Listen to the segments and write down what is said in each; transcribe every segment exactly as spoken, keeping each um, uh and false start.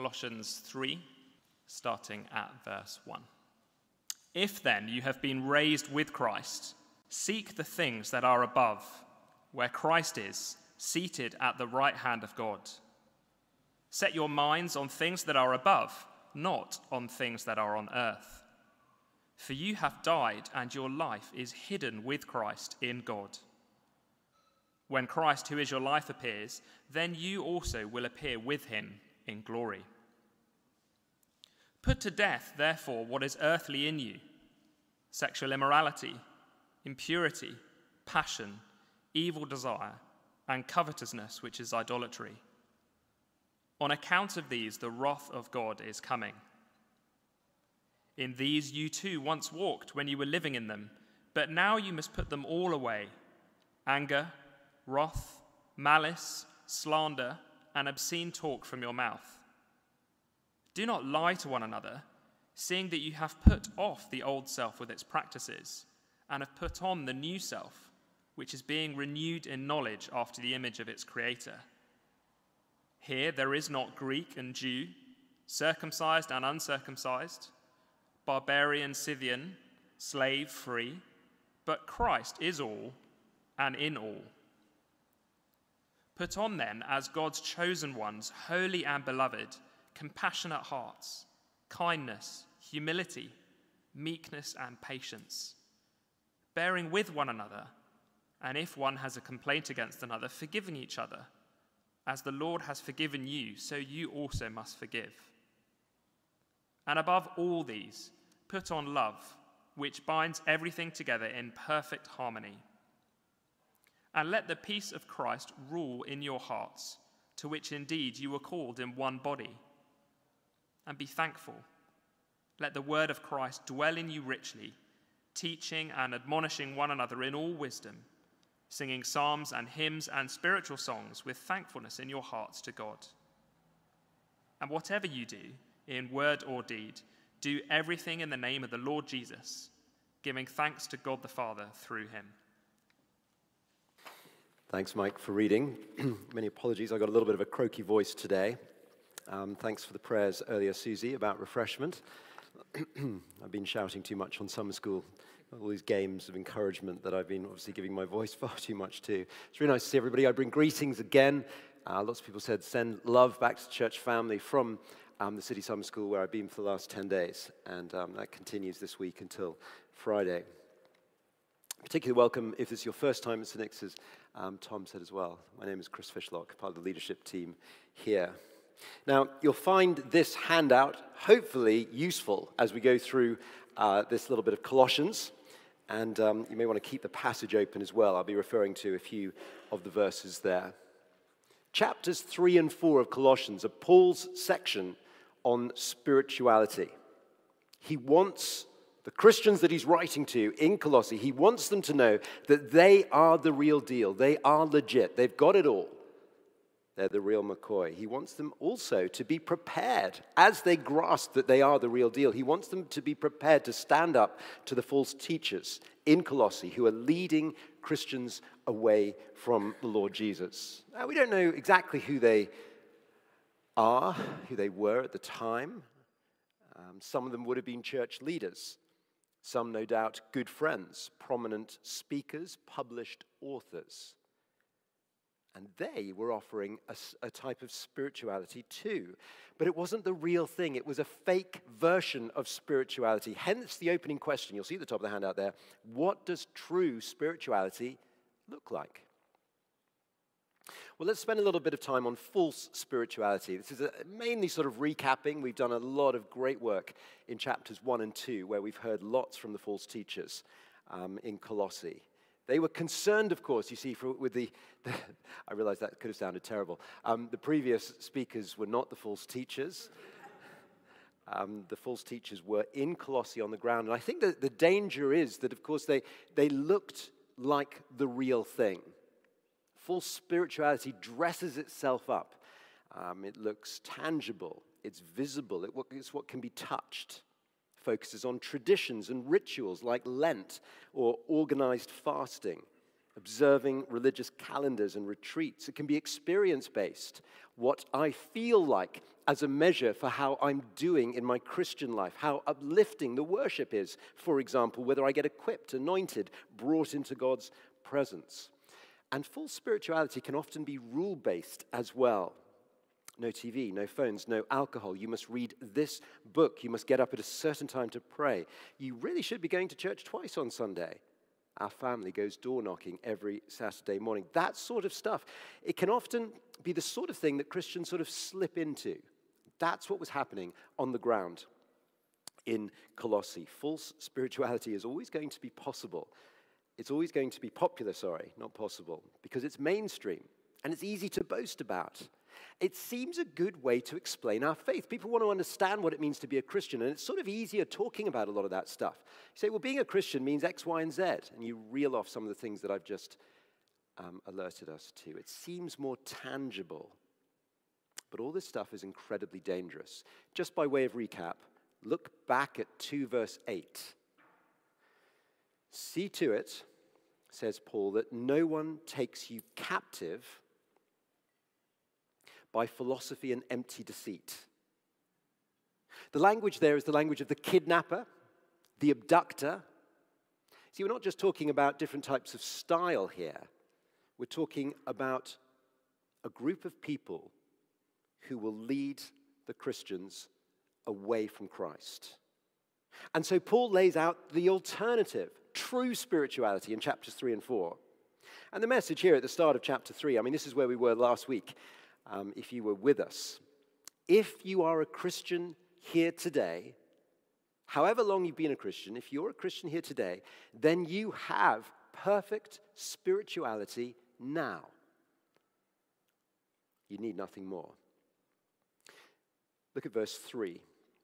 Colossians three, starting at verse one. If then you have been raised with Christ, seek the things that are above, where Christ is, seated at the right hand of God. Set your minds on things that are above, not on things that are on earth. For you have died, and your life is hidden with Christ in God. When Christ, who is your life, appears, then you also will appear with him in glory. Put to death, therefore, what is earthly in you: sexual immorality, impurity, passion, evil desire, and covetousness, which is idolatry. On account of these, the wrath of God is coming. In these you too once walked when you were living in them, but now you must put them all away: anger, wrath, malice, slander, and obscene talk from your mouth. Do not lie to one another, seeing that you have put off the old self with its practices, and have put on the new self, which is being renewed in knowledge after the image of its creator. Here there is not Greek and Jew, circumcised and uncircumcised, barbarian, Scythian, slave, free, but Christ is all and in all. Put on then, as God's chosen ones, holy and beloved, compassionate hearts, kindness, humility, meekness, and patience, bearing with one another, and if one has a complaint against another, forgiving each other. As the Lord has forgiven you, so you also must forgive. And above all these, put on love, which binds everything together in perfect harmony. And let the peace of Christ rule in your hearts, to which indeed you were called in one body. And be thankful. Let the word of Christ dwell in you richly, teaching and admonishing one another in all wisdom, singing psalms and hymns and spiritual songs with thankfulness in your hearts to God. And whatever you do, in word or deed, do everything in the name of the Lord Jesus, giving thanks to God the Father through him. Thanks, Mike, for reading. Many apologies, I got a little bit of a croaky voice today. Um, thanks for the prayers earlier, Susie, about refreshment. I've been shouting too much on summer school. All these games of encouragement that I've been obviously giving my voice far too much to. It's really nice to see everybody. I bring greetings again. Uh, lots of people said send love back to the church family from um, the City Summer School where I've been for the last ten days. And um, that continues this week until Friday. Particularly welcome if this is your first time at Saint Nick's, as um, Tom said as well. My name is Chris Fishlock, part of the leadership team here. Now, you'll find this handout hopefully useful as we go through uh, this little bit of Colossians. And um, you may want to keep the passage open as well. I'll be referring to a few of the verses there. Chapters three and four of Colossians are Paul's section on spirituality. He wants the Christians that he's writing to in Colossae, he wants them to know that they are the real deal. They are legit. They've got it all. They're the real McCoy. He wants them also to be prepared as they grasp that they are the real deal. He wants them to be prepared to stand up to the false teachers in Colossae who are leading Christians away from the Lord Jesus. Now, we don't know exactly who they are, who they were at the time. Um, some of them would have been church leaders. Some, no doubt, good friends, prominent speakers, published authors. And they were offering a, a type of spirituality too. But it wasn't the real thing. It was a fake version of spirituality. Hence the opening question. You'll see at the top of the handout there. What does true spirituality look like? Well, let's spend a little bit of time on false spirituality. This is a, mainly sort of recapping. We've done a lot of great work in chapters one and two, where we've heard lots from the false teachers um, in Colossae. They were concerned, of course, you see, for, with the, the, I realize that could have sounded terrible. Um, the previous speakers were not the false teachers. Um, the false teachers were in Colossae on the ground. And I think that the danger is that, of course, they, they looked like the real thing. False spirituality dresses itself up. Um, it looks tangible. It's visible. It, it's what can be touched. Focuses on traditions and rituals like Lent or organized fasting. observing religious calendars and retreats. It can be experience-based, what I feel like as a measure for how I'm doing in my Christian life, how uplifting the worship is, for example, whether I get equipped, anointed, brought into God's presence. And full spirituality can often be rule-based as well. No T V, no phones, no alcohol. You must read this book. You must get up at a certain time to pray. You really should be going to church twice on Sunday. Our family goes door knocking every Saturday morning. That sort of stuff. It can often be the sort of thing that Christians sort of slip into. That's what was happening on the ground in Colossae. False spirituality is always going to be possible. It's always going to be popular, sorry, not possible, because it's mainstream and it's easy to boast about. It seems a good way to explain our faith. People want to understand what it means to be a Christian, and it's sort of easier talking about a lot of that stuff. You say, well, being a Christian means X, Y, and Z, and you reel off some of the things that I've just um, alerted us to. It seems more tangible, but all this stuff is incredibly dangerous. Just by way of recap, look back at two verse eight. See to it, says Paul, that no one takes you captive by philosophy and empty deceit. The language there is the language of the kidnapper, the abductor. See, we're not just talking about different types of style here. We're talking about a group of people who will lead the Christians away from Christ. And so Paul lays out the alternative, true spirituality in chapters three and four. And the message here at the start of chapter three, I mean, this is where we were last week. Um, if you were with us, if you are a Christian here today, however long you've been a Christian, if you're a Christian here today, then you have perfect spirituality now. You need nothing more. Look at verse three.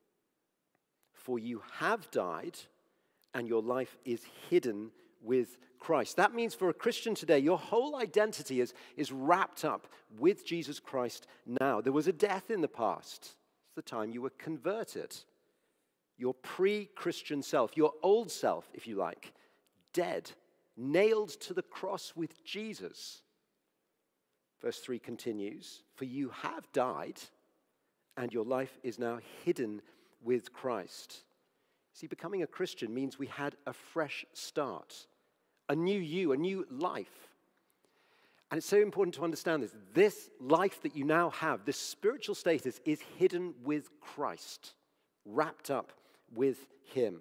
For you have died, and your life is hidden with Christ. That means for a Christian today, your whole identity is, is wrapped up with Jesus Christ now. There was a death in the past. It's the time you were converted. Your pre-Christian self, your old self, if you like, dead, nailed to the cross with Jesus. Verse three continues, for you have died, and your life is now hidden with Christ. See, becoming a Christian means we had a fresh start, a new you, a new life. And it's so important to understand this. This life that you now have, this spiritual status, is hidden with Christ, wrapped up with Him.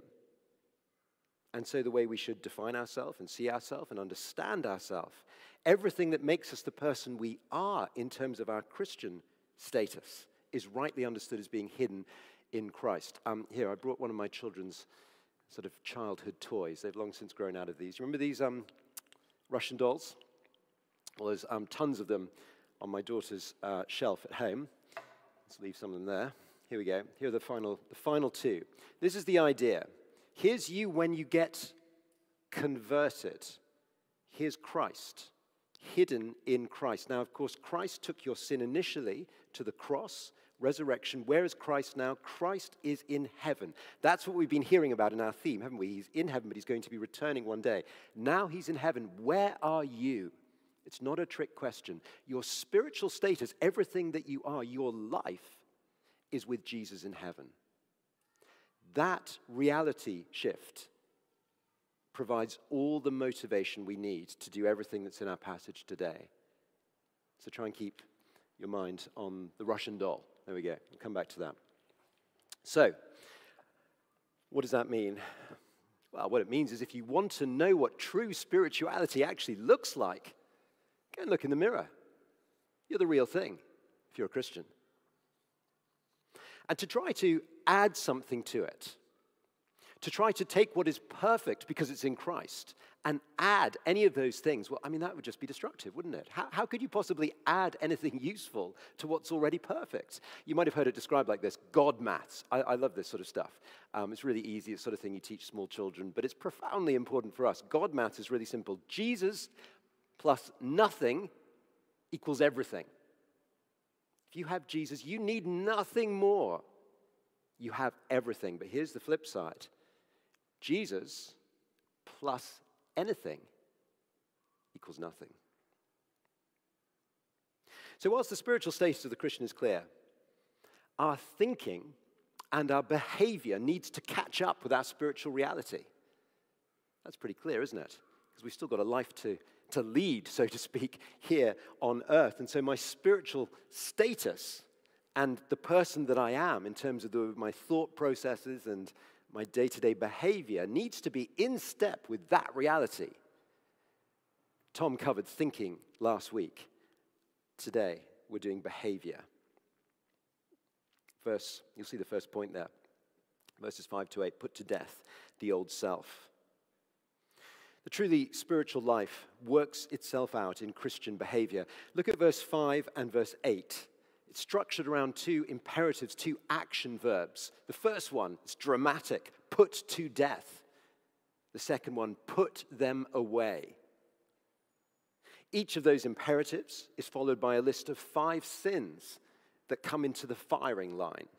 And so the way we should define ourselves and see ourselves and understand ourselves, everything that makes us the person we are in terms of our Christian status is rightly understood as being hidden in Christ. Um, here, I brought one of my children's sort of childhood toys. They've long since grown out of these. Remember these um, Russian dolls? Well, there's um, tons of them on my daughter's uh, shelf at home. Let's leave some of them there. Here we go. Here are the final, the final two. This is the idea. Here's you when you get converted. Here's Christ, hidden in Christ. Now, of course, Christ took your sin initially to the cross, resurrection. Where is Christ now? Christ is in heaven. That's what we've been hearing about in our theme, haven't we? He's in heaven, but he's going to be returning one day. Now he's in heaven. Where are you? It's not a trick question. Your spiritual status, everything that you are, your life, is with Jesus in heaven. That reality shift provides all the motivation we need to do everything that's in our passage today. So try and keep your mind on the Russian doll. There we go. We'll come back to that. So, what does that mean? Well, what it means is if you want to know what true spirituality actually looks like, go and look in the mirror. You're the real thing if you're a Christian. And to try to add something to it, to try to take what is perfect because it's in Christ and add any of those things, well, I mean, that would just be destructive, wouldn't it? How, how could you possibly add anything useful to what's already perfect? You might have heard it described like this, God maths. I, I love this sort of stuff. Um, it's really easy. It's the sort of thing you teach small children, but it's profoundly important for us. God maths is really simple. Jesus plus nothing equals everything. If you have Jesus, you need nothing more. You have everything. But here's the flip side. Jesus plus anything equals nothing. So whilst the spiritual status of the Christian is clear, our thinking and our behavior needs to catch up with our spiritual reality. That's pretty clear, isn't it? Because we've still got a life to, to lead, so to speak, here on earth. And so my spiritual status and the person that I am in terms of the, my thought processes and my day-to-day behavior needs to be in step with that reality. Tom covered thinking last week. Today, we're doing behavior. Verse, you'll see the first point there. Verses five to eight, put to death the old self. The truly spiritual life works itself out in Christian behavior. Look at verse five and verse eight. It's structured around two imperatives, two action verbs. The first one is dramatic, put to death. The second one, put them away. Each of those imperatives is followed by a list of five sins that come into the firing line.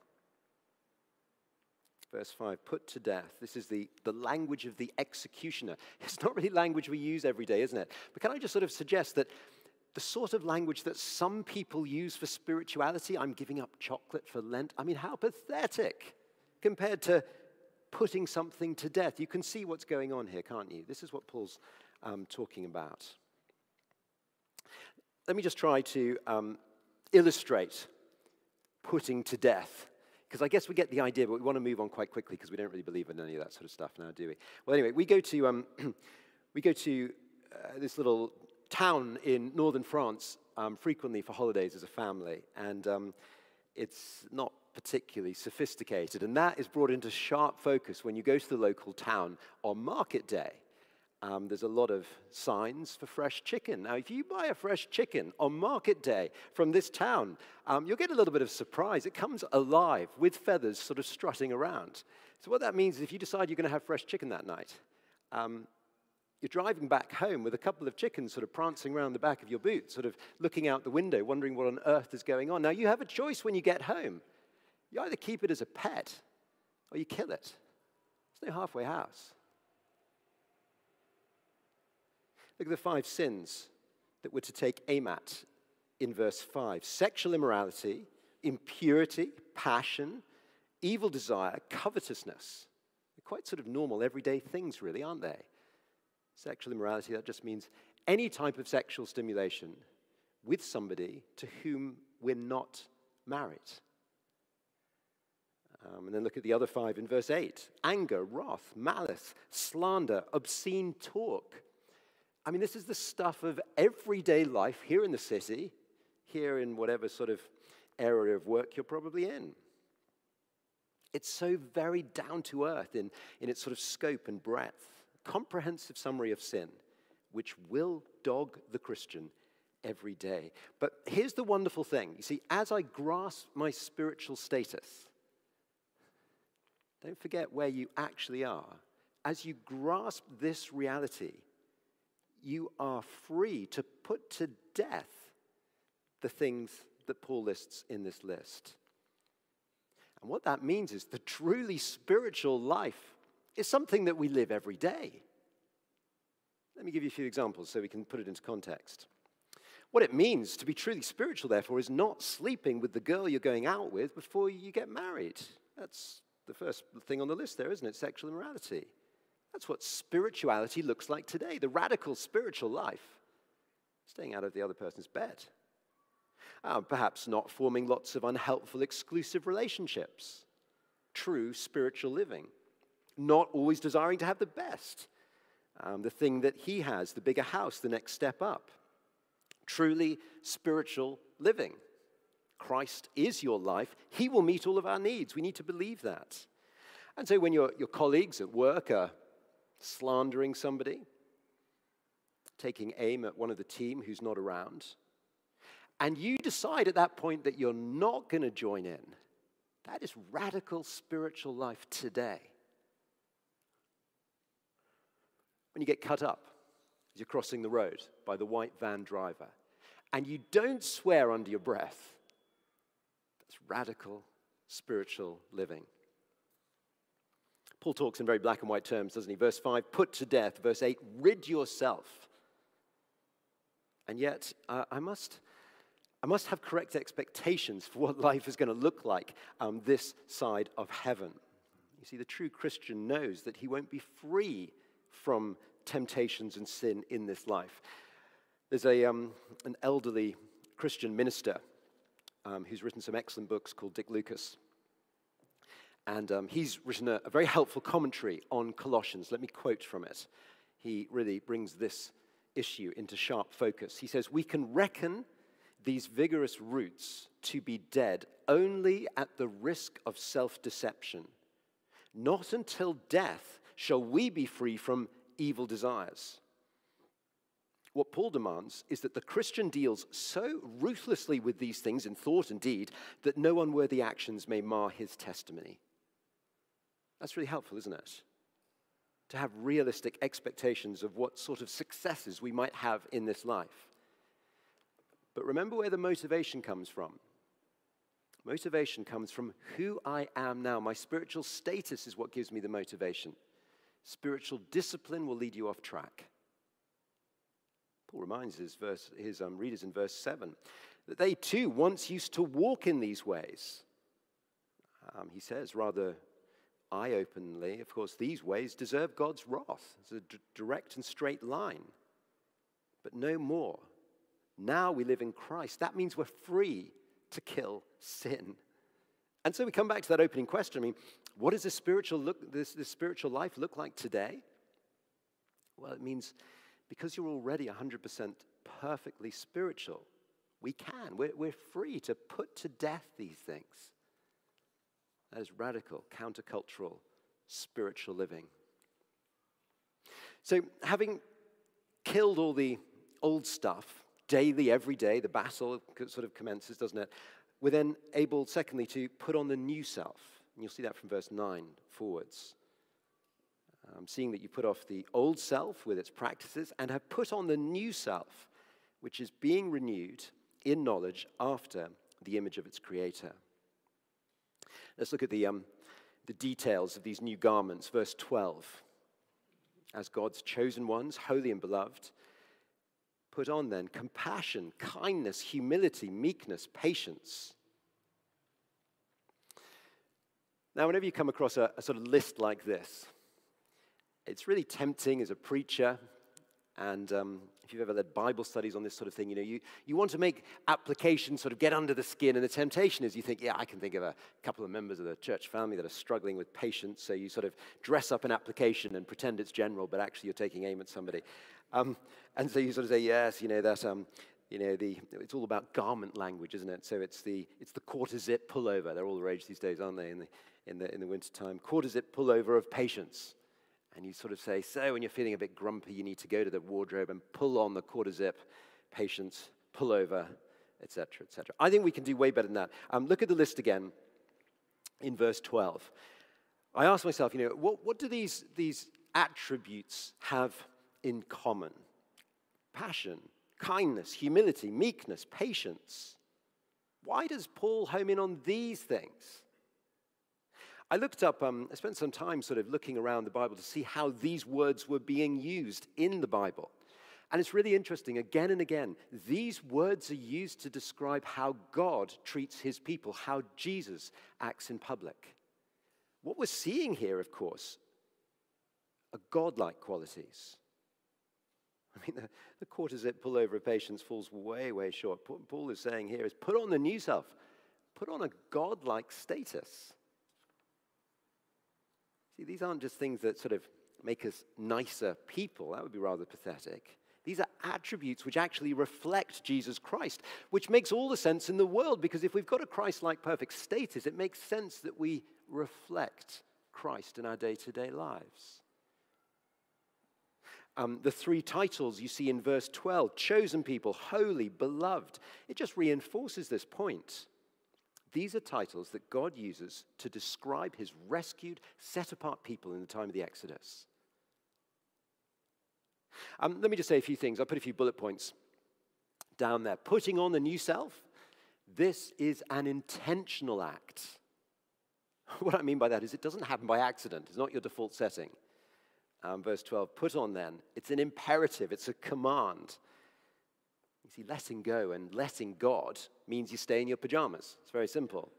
Verse five, put to death. This is the, the language of the executioner. It's not really language we use every day, isn't it? But can I just sort of suggest that the sort of language that some people use for spirituality, I'm giving up chocolate for Lent, I mean, how pathetic compared to putting something to death. You can see what's going on here, can't you? This is what Paul's um, talking about. Let me just try to um, illustrate putting to death, because I guess we get the idea, but we want to move on quite quickly because we don't really believe in any of that sort of stuff now, do we? Well, anyway, we go to um, we go to uh, this little town in northern France um, frequently for holidays as a family, and um, it's not particularly sophisticated, and that is brought into sharp focus when you go to the local town on market day. Um, there's a lot of signs for fresh chicken. Now, if you buy a fresh chicken on market day from this town, um, you'll get a little bit of surprise. It comes alive with feathers sort of strutting around. So what that means is if you decide you're going to have fresh chicken that night, um, you're driving back home with a couple of chickens sort of prancing around the back of your boot, sort of looking out the window, wondering what on earth is going on. Now, you have a choice when you get home. You either keep it as a pet or you kill it. There's no halfway house. Look at the five sins that we're to take aim at in verse five. Sexual immorality, impurity, passion, evil desire, covetousness. They're quite sort of normal, everyday things, really, aren't they? Sexual immorality, that just means any type of sexual stimulation with somebody to whom we're not married. Um, and then look at the other five in verse eight. Anger, wrath, malice, slander, obscene talk. I mean, this is the stuff of everyday life here in the city, here in whatever sort of area of work you're probably in. It's so very down to earth in, in its sort of scope and breadth. Comprehensive summary of sin, which will dog the Christian every day. But here's the wonderful thing. You see, as I grasp my spiritual status, don't forget where you actually are. As you grasp this reality, you are free to put to death the things that Paul lists in this list. And what that means is the truly spiritual life is something that we live every day. Let me give you a few examples so we can put it into context. What it means to be truly spiritual, therefore, is not sleeping with the girl you're going out with before you get married. That's the first thing on the list there, isn't it? Sexual immorality. That's what spirituality looks like today, the radical spiritual life. Staying out of the other person's bed. Uh, perhaps not forming lots of unhelpful, exclusive relationships. True spiritual living. Not always desiring to have the best. Um, the thing that he has, the bigger house, the next step up. Truly spiritual living. Christ is your life. He will meet all of our needs. We need to believe that. And so when your, your colleagues at work are slandering somebody, taking aim at one of the team who's not around, and you decide at that point that you're not going to join in, that is radical spiritual life today. When you get cut up as you're crossing the road by the white van driver, and you don't swear under your breath, that's radical spiritual living. Paul talks in very black and white terms, doesn't he? Verse five, put to death. Verse eight, rid yourself. And yet, uh, I must... I must have correct expectations for what life is going to look like um, this side of heaven. You see, the true Christian knows that he won't be free from temptations and sin in this life. There's a, um, an elderly Christian minister um, who's written some excellent books called Dick Lucas. And um, he's written a, a very helpful commentary on Colossians. Let me quote from it. He really brings this issue into sharp focus. He says, "We can reckon these vigorous roots to be dead only at the risk of self-deception. Not until death shall we be free from evil desires." What Paul demands is that the Christian deals so ruthlessly with these things in thought and deed that no unworthy actions may mar his testimony. That's really helpful, isn't it? To have realistic expectations of what sort of successes we might have in this life. But remember where the motivation comes from. Motivation comes from who I am now. My spiritual status is what gives me the motivation. Spiritual discipline will lead you off track. Paul reminds his, verse, his um, readers in verse seven that they too once used to walk in these ways. Um, he says rather eye-openly, of course, these ways deserve God's wrath. It's a d- direct and straight line. But no more. Now we live in Christ. That means we're free to kill sin. And so we come back to that opening question. I mean, what does this spiritual, look, this, this spiritual life look like today? Well, it means because you're already one hundred percent perfectly spiritual, we can. We're, we're free to put to death these things. That is radical, countercultural, spiritual living. So having killed all the old stuff, daily, every day, the battle sort of commences, doesn't it? We're then able, secondly, to put on the new self. And you'll see that from verse nine forwards. Um, seeing that you put off the old self with its practices and have put on the new self, which is being renewed in knowledge after the image of its creator. Let's look at the, um, the details of these new garments. Verse twelve. As God's chosen ones, holy and beloved, put on then compassion, kindness, humility, meekness, patience. Now, whenever you come across a, a sort of list like this, it's really tempting as a preacher, and um, if you've ever led Bible studies on this sort of thing, you know, you, you want to make applications sort of get under the skin, and the temptation is you think, yeah, I can think of a couple of members of the church family that are struggling with patience, so you sort of dress up an application and pretend it's general, but actually you're taking aim at somebody. Um, and so you sort of say, yes, you know, that, um, you know, the, it's all about garment language, isn't it? So it's the, it's the quarter zip pullover. They're all the rage these days, aren't they, in the, in the, in the wintertime? Quarter zip pullover of patience. And you sort of say, so when you're feeling a bit grumpy, you need to go to the wardrobe and pull on the quarter zip, patience, pullover, et cetera, et cetera. I think we can do way better than that. Um, look at the list again in verse twelve. I asked myself, you know, what, what do these, these attributes have in common? Passion, kindness, humility, meekness, patience. Why does Paul home in on these things? I looked up, um, I spent some time sort of looking around the Bible to see how these words were being used in the Bible. And it's really interesting, again and again, these words are used to describe how God treats his people, how Jesus acts in public. What we're seeing here, of course, are godlike qualities. I mean, the, the quarter zip pullover of patience falls way, way short. Paul is saying here is put on the new self, put on a godlike status. See, these aren't just things that sort of make us nicer people. That would be rather pathetic. These are attributes which actually reflect Jesus Christ, which makes all the sense in the world, because if we've got a Christ-like perfect status, it makes sense that we reflect Christ in our day-to-day lives. Um, the three titles you see in verse twelve, chosen people, holy, beloved, it just reinforces this point. These are titles that God uses to describe his rescued, set-apart people in the time of the Exodus. Um, let me just say a few things. I'll put a few bullet points down there. Putting on the new self, this is an intentional act. What I mean by that is it doesn't happen by accident. It's not your default setting. Um, verse twelve, put on then. It's an imperative. It's a command. You see, letting go and letting God means you stay in your pajamas. It's very simple.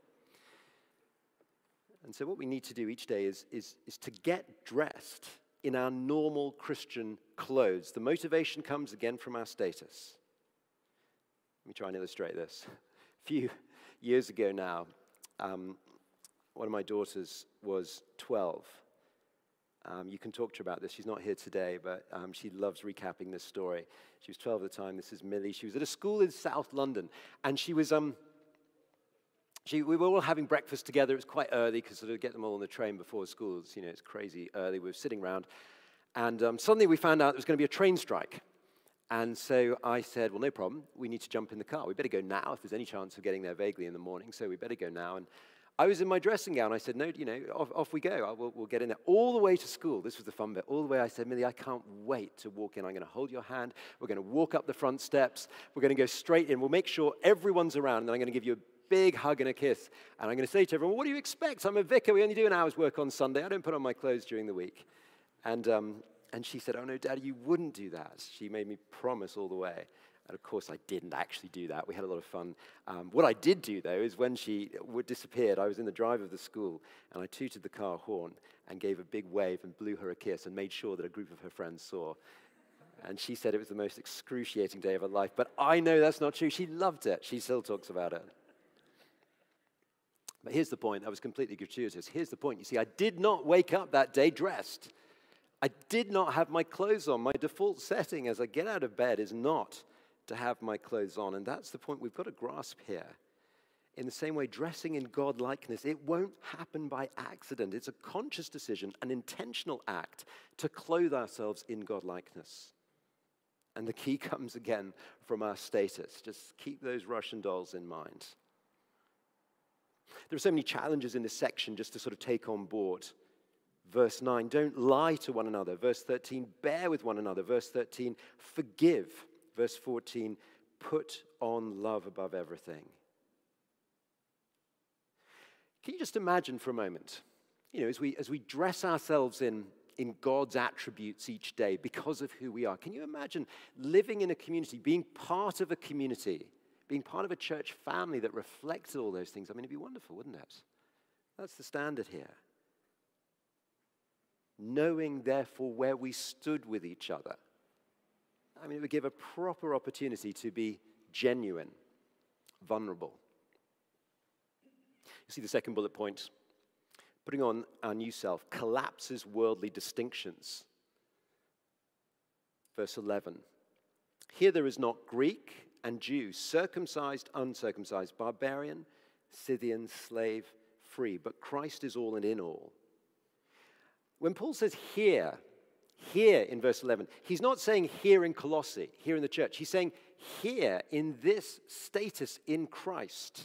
And so what we need to do each day is, is, is to get dressed in our normal Christian clothes. The motivation comes again from our status. Let me try and illustrate this. A few years ago now, um, one of my daughters was twelve. Um, you can talk to her about this. She's not here today, but um, she loves recapping this story. She was twelve at the time. This is Millie. She was at a school in South London, and she was... Um, She, we were all having breakfast together. It was quite early because sort of get them all on the train before school. It's, you know, it's crazy early. We were sitting around, and um, suddenly we found out there was going to be a train strike. And so I said, well, no problem. We need to jump in the car. We better go now if there's any chance of getting there vaguely in the morning. So we better go now. And I was in my dressing gown. I said, no, you know, off, off we go. We'll, we'll get in there. All the way to school. This was the fun bit. All the way I said, Millie, I can't wait to walk in. I'm going to hold your hand. We're going to walk up the front steps. We're going to go straight in. We'll make sure everyone's around. And then I'm going to give you a big hug and a kiss. And I'm going to say to everyone, what do you expect? I'm a vicar. We only do an hour's work on Sunday. I don't put on my clothes during the week. And, um, and she said, oh, no, Daddy, you wouldn't do that. She made me promise all the way. And, of course, I didn't actually do that. We had a lot of fun. Um, what I did do, though, is when she disappeared, I was in the drive of the school, and I tooted the car horn and gave a big wave and blew her a kiss and made sure that a group of her friends saw. And she said it was the most excruciating day of her life. But I know that's not true. She loved it. She still talks about it. But here's the point. That was completely gratuitous. Here's the point. You see, I did not wake up that day dressed. I did not have my clothes on. My default setting as I get out of bed is not to have my clothes on. And that's the point we've got to grasp here. In the same way, dressing in God-likeness, it won't happen by accident. It's a conscious decision, an intentional act to clothe ourselves in God-likeness. And the key comes again from our status. Just keep those Russian dolls in mind. There are so many challenges in this section just to sort of take on board. Verse nine, don't lie to one another. Verse thirteen, bear with one another. Verse thirteen, forgive. Verse fourteen, put on love above everything. Can you just imagine for a moment, you know, as we, as we dress ourselves in, in God's attributes each day because of who we are, can you imagine living in a community, being part of a community, being part of a church family that reflected all those things? I mean, it'd be wonderful, wouldn't it? That's the standard here. Knowing, therefore, where we stood with each other. I mean, it would give a proper opportunity to be genuine, vulnerable. You see the second bullet point. Putting on our new self collapses worldly distinctions. Verse eleven. Here there is not Greek and Jew, circumcised, uncircumcised, barbarian, Scythian, slave, free, but Christ is all and in all. When Paul says here, here in verse eleven, he's not saying here in Colossae, here in the church. He's saying here in this status in Christ.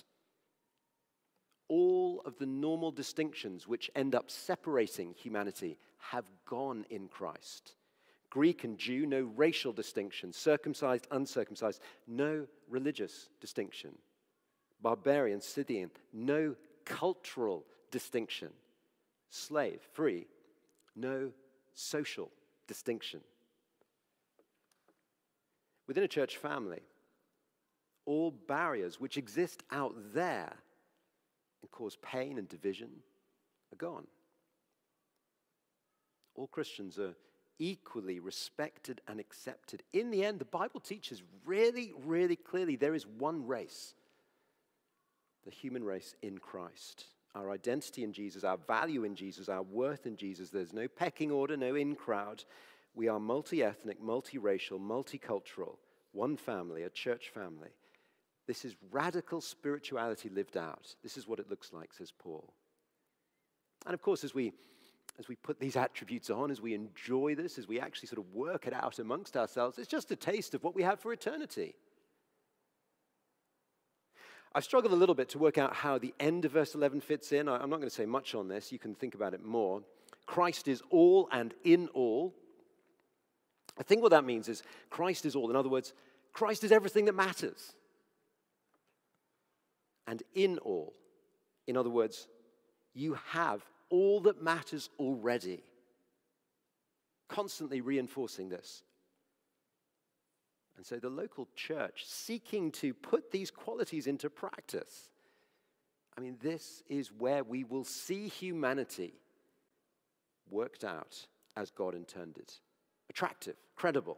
All of the normal distinctions which end up separating humanity have gone in Christ. Greek and Jew, no racial distinction. Circumcised, uncircumcised, no religious distinction. Barbarian, Scythian, no cultural distinction. Slave, free, no social distinction. Within a church family, all barriers which exist out there and cause pain and division are gone. All Christians are equally respected and accepted. In the end, the Bible teaches really, really clearly there is one race, the human race in Christ. Our identity in Jesus, our value in Jesus, our worth in Jesus. There's no pecking order, no in crowd. We are multi-ethnic, multiracial, multicultural, one family, a church family. This is radical spirituality lived out. This is what it looks like, says Paul. And of course, as we, as we put these attributes on, as we enjoy this, as we actually sort of work it out amongst ourselves, it's just a taste of what we have for eternity. I've struggled a little bit to work out how the end of verse eleven fits in. I'm not going to say much on this. You can think about it more. Christ is all and in all. I think what that means is Christ is all. In other words, Christ is everything that matters. And in all. In other words, you have all that matters already. Constantly reinforcing this. And so the local church seeking to put these qualities into practice. I mean, this is where we will see humanity worked out as God intended. Attractive, credible.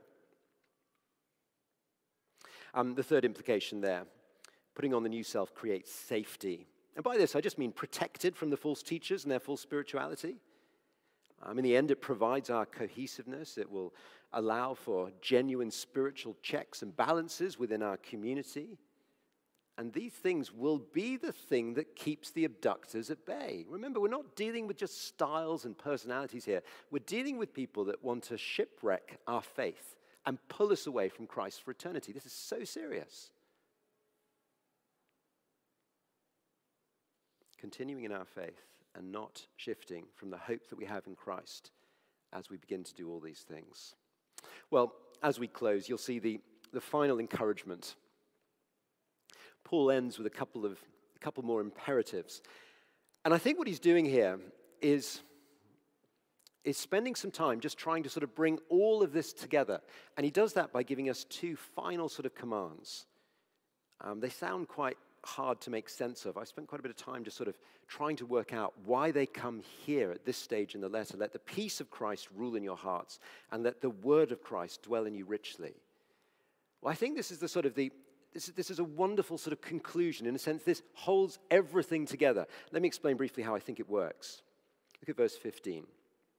Um, the third implication there, putting on the new self creates safety. And by this, I just mean protected from the false teachers and their false spirituality. Um, in the end, it provides our cohesiveness. It will allow for genuine spiritual checks and balances within our community. And these things will be the thing that keeps the abductors at bay. Remember, we're not dealing with just styles and personalities here. We're dealing with people that want to shipwreck our faith and pull us away from Christ for eternity. This is so serious. Continuing in our faith and not shifting from the hope that we have in Christ as we begin to do all these things. Well, as we close, you'll see the, the final encouragement. Paul ends with a couple of a couple more imperatives. And I think what he's doing here is, is spending some time just trying to sort of bring all of this together. And he does that by giving us two final sort of commands. Um, they sound quite hard to make sense of. I spent quite a bit of time just sort of trying to work out why they come here at this stage in the letter. Let the peace of Christ rule in your hearts, and let the word of Christ dwell in you richly. Well, I think this is the sort of the This is, this is a wonderful sort of conclusion. In a sense, this holds everything together. Let me explain briefly how I think it works. Look at verse fifteen.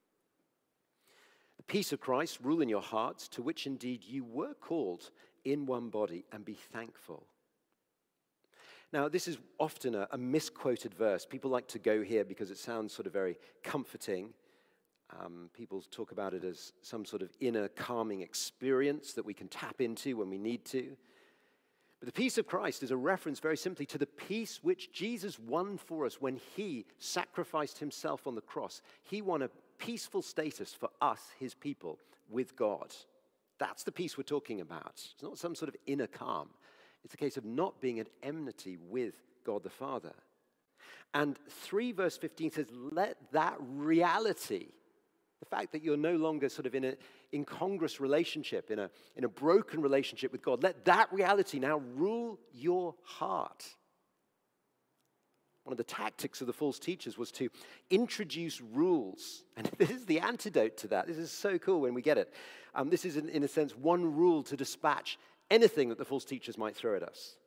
The peace of Christ rule in your hearts, to which indeed you were called in one body, and be thankful. Now, this is often a, a misquoted verse. People like to go here because it sounds sort of very comforting. Um, people talk about it as some sort of inner calming experience that we can tap into when we need to. But the peace of Christ is a reference very simply to the peace which Jesus won for us when he sacrificed himself on the cross. He won a peaceful status for us, his people, with God. That's the peace we're talking about. It's not some sort of inner calm. It's a case of not being at enmity with God the Father. And three verse fifteen says, let that reality, the fact that you're no longer sort of in an incongruous relationship, in a, in a broken relationship with God, let that reality now rule your heart. One of the tactics of the false teachers was to introduce rules. And this is the antidote to that. This is so cool when we get it. Um, this is, in, in a sense, one rule to dispatch anything that the false teachers might throw at us.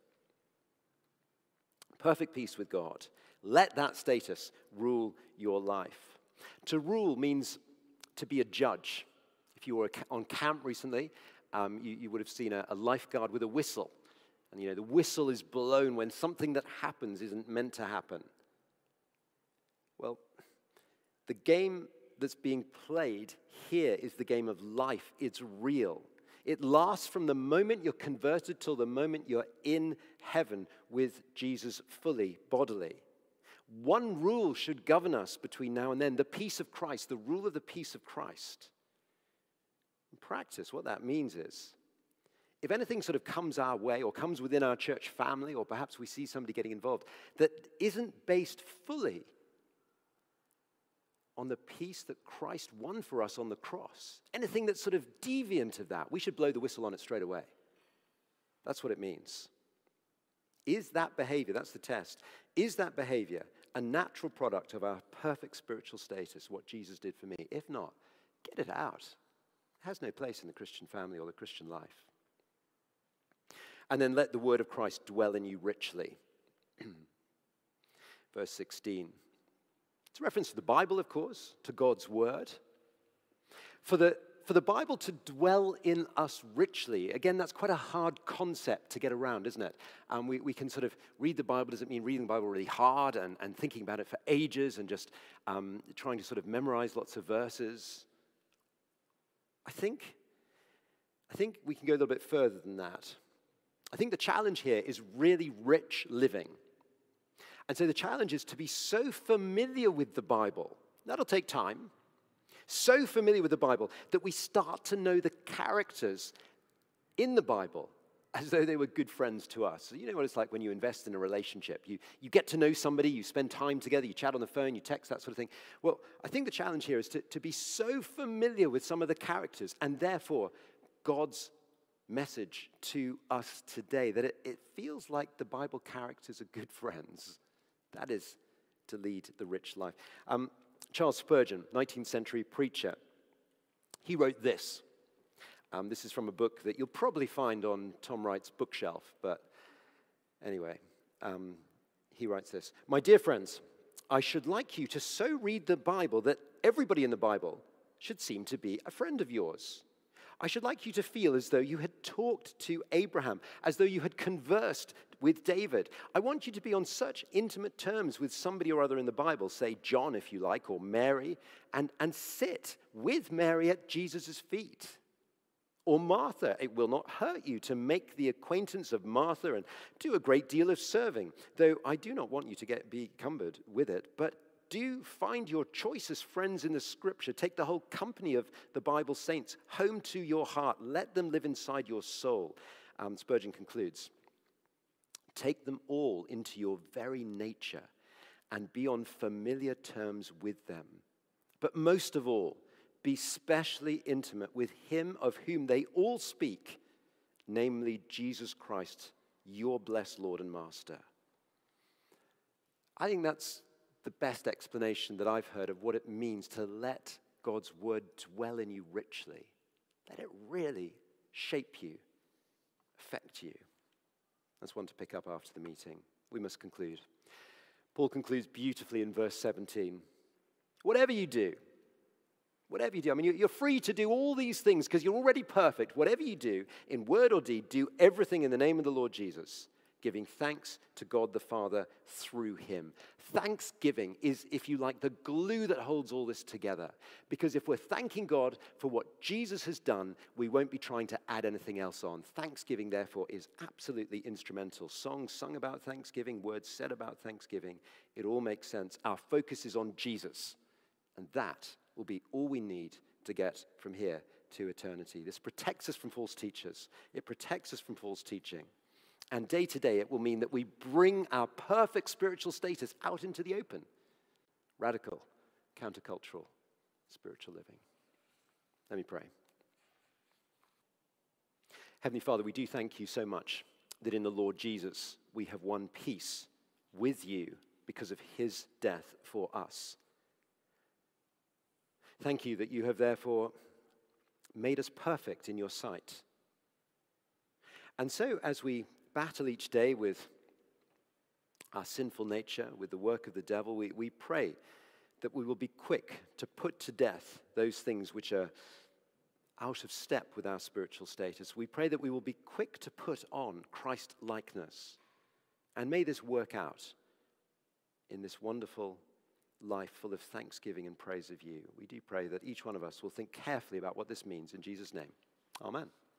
Perfect peace with God. Let that status rule your life. To rule means to be a judge. If you were on camp recently, um, you, you would have seen a, a lifeguard with a whistle. And, you know, the whistle is blown when something that happens isn't meant to happen. Well, the game that's being played here is the game of life. It's real. It lasts from the moment you're converted till the moment you're in heaven with Jesus fully, bodily. One rule should govern us between now and then, the peace of Christ, the rule of the peace of Christ. In practice, what that means is, if anything sort of comes our way or comes within our church family, or perhaps we see somebody getting involved, that isn't based fully on the peace that Christ won for us on the cross, anything that's sort of deviant of that, we should blow the whistle on it straight away. That's what it means. Is that behavior, that's the test, is that behavior a natural product of our perfect spiritual status, what Jesus did for me? If not, get it out. It has no place in the Christian family or the Christian life. And then let the word of Christ dwell in you richly. Verse sixteen. It's a reference to the Bible, of course, to God's word. For the, for the Bible to dwell in us richly, again, that's quite a hard concept to get around, isn't it? Um, we, we can sort of read the Bible. Does it mean reading the Bible really hard and, and thinking about it for ages and just um, trying to sort of memorize lots of verses? I think, I think we can go a little bit further than that. I think the challenge here is really rich living. And so the challenge is to be so familiar with the Bible, that'll take time, so familiar with the Bible that we start to know the characters in the Bible as though they were good friends to us. So you know what it's like when you invest in a relationship. You, you get to know somebody, you spend time together, you chat on the phone, you text, that sort of thing. Well, I think the challenge here is to, to be so familiar with some of the characters and therefore God's message to us today, that it, it feels like the Bible characters are good friends. That is to lead the rich life. Um, Charles Spurgeon, nineteenth century preacher, he wrote this. Um, this is from a book that you'll probably find on Tom Wright's bookshelf, but anyway, um, he writes this. My dear friends, I should like you to so read the Bible that everybody in the Bible should seem to be a friend of yours. I should like you to feel as though you had talked to Abraham, as though you had conversed with David. I want you to be on such intimate terms with somebody or other in the Bible, say John if you like, or Mary, and, and sit with Mary at Jesus' feet. Or Martha. It will not hurt you to make the acquaintance of Martha and do a great deal of serving, though I do not want you to get be cumbered with it, but do find your choicest friends in the Scripture. Take the whole company of the Bible saints home to your heart. Let them live inside your soul. Um, Spurgeon concludes, take them all into your very nature and be on familiar terms with them. But most of all, be specially intimate with him of whom they all speak, namely Jesus Christ, your blessed Lord and Master. I think that's the best explanation that I've heard of what it means to let God's word dwell in you richly. Let it really shape you, affect you. That's one to pick up after the meeting. We must conclude. Paul concludes beautifully in verse seventeen. Whatever you do, whatever you do, I mean, you're free to do all these things because you're already perfect. Whatever you do, in word or deed, do everything in the name of the Lord Jesus, giving thanks to God the Father through him. Thanksgiving is, if you like, the glue that holds all this together. Because if we're thanking God for what Jesus has done, we won't be trying to add anything else on. Thanksgiving, therefore, is absolutely instrumental. Songs sung about thanksgiving, words said about thanksgiving, it all makes sense. Our focus is on Jesus, and that will be all we need to get from here to eternity. This protects us from false teachers. It protects us from false teaching. And day to day, it will mean that we bring our perfect spiritual status out into the open. Radical, countercultural, spiritual living. Let me pray. Heavenly Father, we do thank you so much that in the Lord Jesus, we have won peace with you because of his death for us. Thank you that you have therefore made us perfect in your sight. And so as we battle each day with our sinful nature, with the work of the devil, we, we pray that we will be quick to put to death those things which are out of step with our spiritual status. We pray that we will be quick to put on Christ-likeness. And may this work out in this wonderful life full of thanksgiving and praise of you. We do pray that each one of us will think carefully about what this means in Jesus' name. Amen.